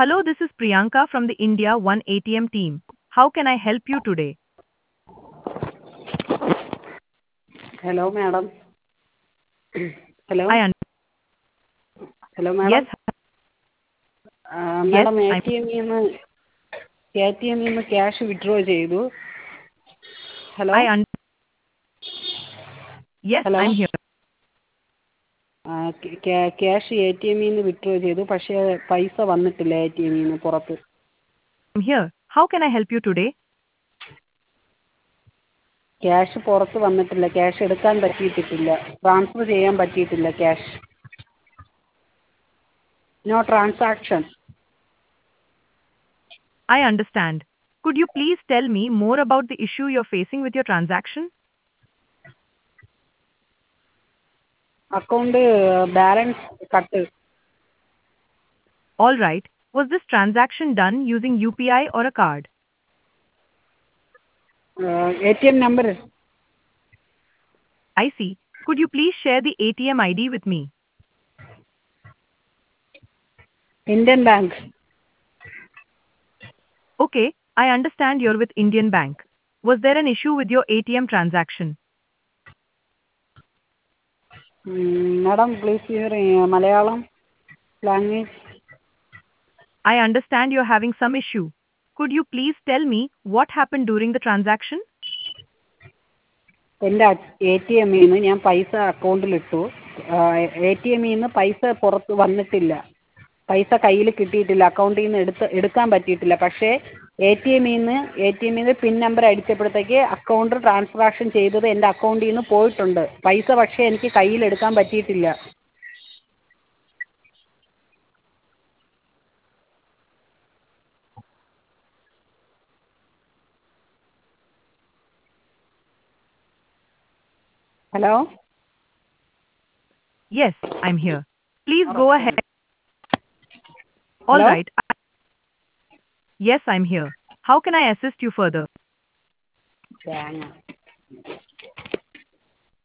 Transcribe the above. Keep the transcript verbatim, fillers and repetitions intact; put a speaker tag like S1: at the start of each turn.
S1: Hello, this is Priyanka from the India One A T M team. How can I help you today?
S2: Hello, madam. Hello.
S1: I un-
S2: Hello,
S1: yes,
S2: madam. Uh,
S1: yes,
S2: madam,
S1: I'm
S2: ATM നിന്ന് ATM നിന്ന് cash withdraw ചെയ്തു. Hello
S1: I un- yes,
S2: hello
S1: I'm here.
S2: Cash A T എമ്മിൽ നിന്ന് withdraw ചെയ്തു, പക്ഷേ പൈസ വന്നിട്ടില്ല A T എമ്മിൽ നിന്ന് പുറത്ത്.
S1: I'm here. How can I help you today?
S2: Cash പുറത്ത് വന്നിട്ടില്ല, ക്യാഷ് എടുക്കാൻ പറ്റിയിട്ടില്ല, ട്രാൻസ്ഫർ ചെയ്യാൻ പറ്റിയിട്ടില്ല cash. No transaction.
S1: I understand. Could you please tell me more about the issue you're facing with your transaction?
S2: Account balance cut.
S1: All right. Was this transaction done using U P I or a card?
S2: A T M number
S1: I see. Could you please share the A T M I D with me?
S2: Indian Bank.
S1: Okay, I understand you're with Indian Bank. Was there an issue with your A T M transaction?
S2: Madam please your Malayalam language.
S1: I understand you're having some issue. Could you please tell me what happened during the transaction?
S2: എൻ്റെ A T എമ്മിൽ നിന്ന് ഞാൻ പൈസ അക്കൗണ്ടിലിട്ടു. A T എമ്മിൽ നിന്ന് പൈസ പുറത്ത് വന്നിട്ടില്ല, പൈസ കയ്യിൽ കിട്ടിയിട്ടില്ല, അക്കൗണ്ടിൽ നിന്ന് എടുത്ത് എടുക്കാൻ പറ്റിയിട്ടില്ല. പക്ഷേ എ ടി എമ്മിൽ നിന്ന് എ ടി എമ്മിൽ നിന്ന് പിൻ നമ്പർ അടിച്ചപ്പോഴത്തേക്ക് അക്കൗണ്ട് ട്രാൻസാക്ഷൻ ചെയ്തത് എൻ്റെ അക്കൗണ്ടിൽ നിന്ന് പോയിട്ടുണ്ട്. പൈസ പക്ഷേ എനിക്ക് കയ്യിൽ എടുക്കാൻ പറ്റിയിട്ടില്ല. Hello.
S1: Yes, I'm here. Please go ahead. All
S2: hello.
S1: right. I- Yes, I'm here. How can I assist you further?
S2: തേങ്ങ